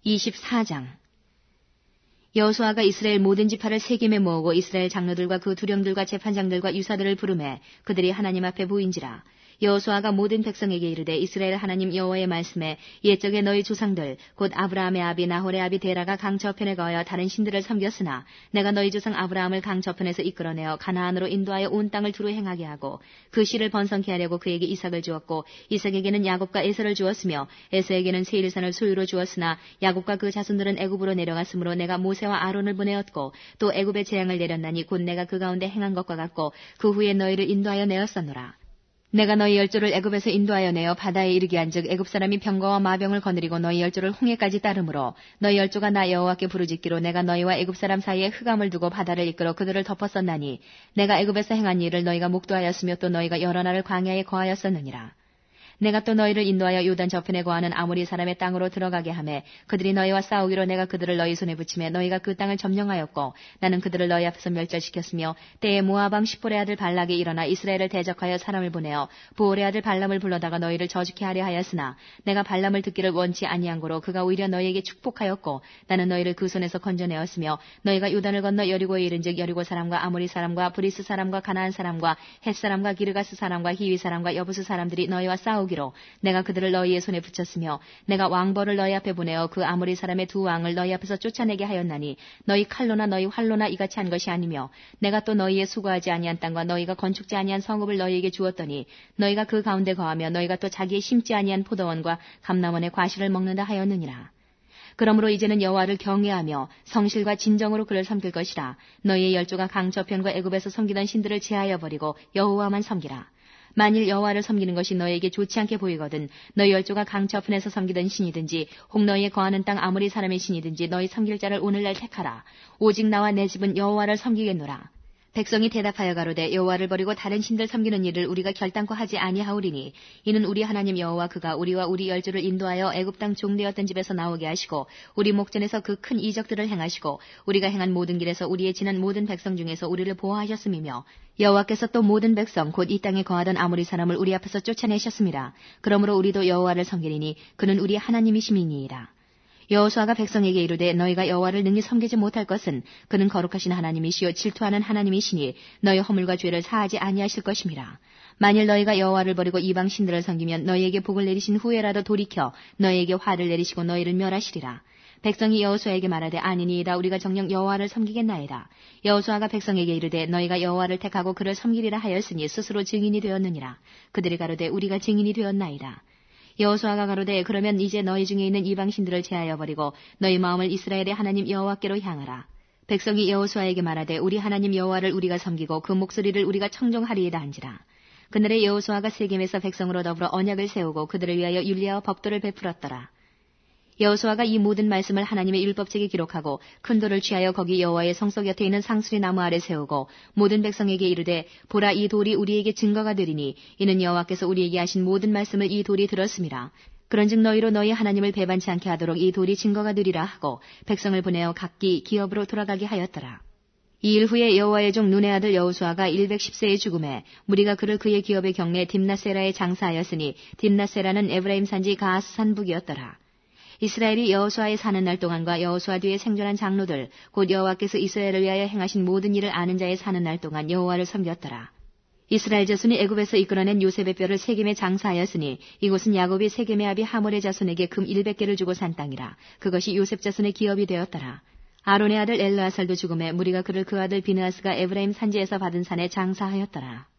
24장. 여호수아가 이스라엘 모든 지파를 세겜에 모으고 이스라엘 장로들과 그 두령들과 재판장들과 유사들을 부르매 그들이 하나님 앞에 보인지라. 여호수아가 모든 백성에게 이르되 이스라엘 하나님 여호와의 말씀에 옛적에 너희 조상들 곧 아브라함의 아비 나홀의 아비 데라가 강 저편에 거하여 다른 신들을 섬겼으나 내가 너희 조상 아브라함을 강 저편에서 이끌어내어 가나안으로 인도하여 온 땅을 두루 행하게 하고 그 씨를 번성케 하려고 그에게 이삭을 주었고 이삭에게는 야곱과 에서를 주었으며 에서에게는 세일산을 소유로 주었으나 야곱과 그 자손들은 애굽으로 내려갔으므로 내가 모세와 아론을 보내었고 또 애굽의 재앙을 내렸나니 곧 내가 그 가운데 행한 것과 같고 그 후에 너희를 인도하여 내었었노라. 내가 너희 열조를 애굽에서 인도하여 내어 바다에 이르게 한즉 애굽 사람이 병거와 마병을 거느리고 너희 열조를 홍해까지 따르므로 너희 열조가 나 여호와께 부르짖기로 내가 너희와 애굽 사람 사이에 흑암을 두고 바다를 이끌어 그들을 덮었었나니 내가 애굽에서 행한 일을 너희가 목도하였으며 또 너희가 여러 날을 광야에 거하였었느니라. 내가 또 너희를 인도하여 요단 저편에 거하는 아모리 사람의 땅으로 들어가게 하매 그들이 너희와 싸우기로 내가 그들을 너희 손에 붙이매 너희가 그 땅을 점령하였고 나는 그들을 너희 앞에서 멸절시켰으며 때에 모압 왕 십볼의 아들 발락이 일어나 이스라엘을 대적하여 사람을 보내어 보올의 아들 발람을 불러다가 너희를 저주케 하려 하였으나 내가 발람을 듣기를 원치 아니한 고로 그가 오히려 너희에게 축복하였고 나는 너희를 그 손에서 건져내었으며 너희가 요단을 건너 여리고에 이른즉 여리고 사람과 아모리 사람과 브리스 사람과 가나안 사람과 헷 사람과 기르가스 사람과 히위 사람과 여부스 사람들이 너희와 싸우기로 내가 그들을 너희의 손에 붙였으며 내가 왕벌을 너희 앞에 보내어 그 아모리 사람의 두 왕을 너희 앞에서 쫓아내게 하였나니 너희 칼로나 너희 활로나 이같이 한 것이 아니며 내가 또 너희의 수고하지 아니한 땅과 너희가 건축지 아니한 성읍을 너희에게 주었더니 너희가 그 가운데 거하며 너희가 또 자기의 심지 아니한 포도원과 감람원의 과실을 먹는다 하였느니라. 그러므로 이제는 여호와를 경외하며 성실과 진정으로 그를 섬길 것이라. 너희의 열조가 강 저편과 애굽에서 섬기던 신들을 제하여 버리고 여호와만 섬기라. 만일 여호와를 섬기는 것이 너희에게 좋지 않게 보이거든 너희 열조가 강 저편에서 섬기던 신이든지 혹 너희의 거하는 땅 아모리 사람의 신이든지 너희 섬길 자를 오늘날 택하라. 오직 나와 내 집은 여호와를 섬기겠노라. 백성이 대답하여 가로되 여호와를 버리고 다른 신들 섬기는 일을 우리가 결단코 하지 아니하오리니 이는 우리 하나님 여호와 그가 우리와 우리 열조를 인도하여 애굽 땅 종되었던 집에서 나오게 하시고 우리 목전에서 그 큰 이적들을 행하시고 우리가 행한 모든 길에서 우리의 지난 모든 백성 중에서 우리를 보호하셨음이며 여호와께서 또 모든 백성 곧 이 땅에 거하던 아모리 사람을 우리 앞에서 쫓아내셨습니다. 그러므로 우리도 여호와를 섬기리니 그는 우리 하나님이심이니이다. 여호수아가 백성에게 이르되 너희가 여호와를 능히 섬기지 못할 것은 그는 거룩하신 하나님이시요 질투하는 하나님이시니 너희 허물과 죄를 사하지 아니하실 것임이라. 만일 너희가 여호와를 버리고 이방 신들을 섬기면 너희에게 복을 내리신 후에라도 돌이켜 너희에게 화를 내리시고 너희를 멸하시리라. 백성이 여호수아에게 말하되 아니니이다 우리가 정녕 여호와를 섬기겠나이다. 여호수아가 백성에게 이르되 너희가 여호와를 택하고 그를 섬기리라 하였으니 스스로 증인이 되었느니라. 그들이 가로되 우리가 증인이 되었나이다. 여호수아가 가로되 그러면 이제 너희 중에 있는 이방 신들을 제하여 버리고 너희 마음을 이스라엘의 하나님 여호와께로 향하라. 백성이 여호수아에게 말하되 우리 하나님 여호와를 우리가 섬기고 그 목소리를 우리가 청종하리이다 한지라. 그날에 여호수아가 세겜에서 백성으로 더불어 언약을 세우고 그들을 위하여 율례와 법도를 베풀었더라. 여호수아가 이 모든 말씀을 하나님의 율법책에 기록하고 큰 돌을 취하여 거기 여호와의 성소 곁에 있는 상수리 나무 아래 세우고 모든 백성에게 이르되 보라 이 돌이 우리에게 증거가 되리니 이는 여호와께서 우리에게 하신 모든 말씀을 이 돌이 들었음이라. 그런즉 너희로 너희 하나님을 배반치 않게 하도록 이 돌이 증거가 되리라 하고 백성을 보내어 각기 기업으로 돌아가게 하였더라. 이 일 후에 여호와의 종 눈의 아들 여호수아가 110세에 죽음에 무리가 그를 그의 기업의 경내 딥나세라에 장사하였으니 딥나세라는 에브라임 산지 가하스 산북이었더라. 이스라엘이 여호수아의 사는 날 동안과 여호수아 뒤에 생존한 장로들 곧 여호와께서 이스라엘을 위하여 행하신 모든 일을 아는 자의 사는 날 동안 여호와를 섬겼더라. 이스라엘 자손이 애굽에서 이끌어낸 요셉의 뼈를 세겜에 장사하였으니 이곳은 야곱이 세겜의 아비 하몰의 자손에게 금 100개를 주고 산 땅이라. 그것이 요셉 자손의 기업이 되었더라. 아론의 아들 엘르아살도 죽음에 무리가 그를 그 아들 비느하스가 에브라임 산지에서 받은 산에 장사하였더라.